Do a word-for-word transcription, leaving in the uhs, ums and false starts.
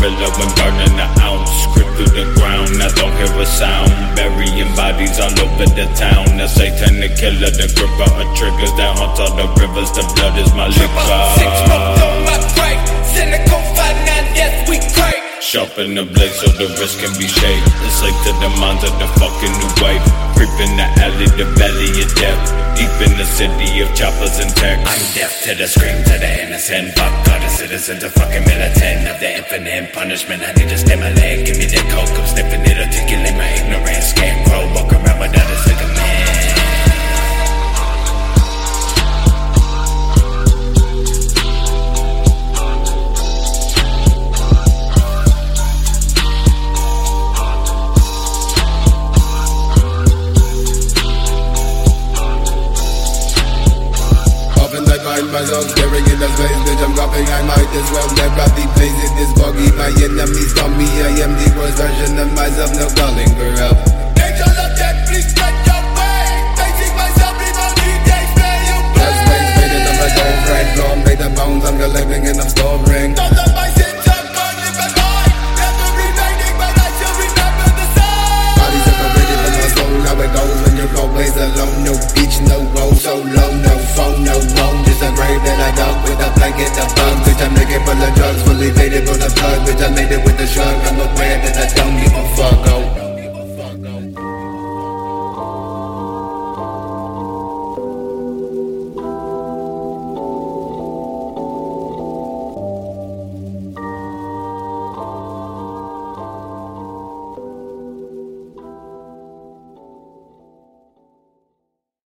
gorilla when burning the ounce. Grip through the ground, I don't hear a sound. Burying bodies all over the town. The satanic killer, the gripper of triggers that haunt all the rivers. The blood is my liquor. Six smoked on my grave. Cynical five nine, yes we crave. Sharpen the blade so the wrist can be shaved. It's like to the minds of the fucking new wave. Creep in the alley, the valley of death. Deep in the city of choppers and techs. I'm deaf to the scream, to the innocent. Fuck all the citizens, a fucking militant of the infinite punishment. I need to stay my leg, give me the coke. I'm sniffing it, articulate my ignorance. Scarecrow, walk around without a second man. Find myself staring in the face, bitch, I'm dropping, I might as well never be placed in this buggy. My enemies call me, I am the worst version of myself, no calling.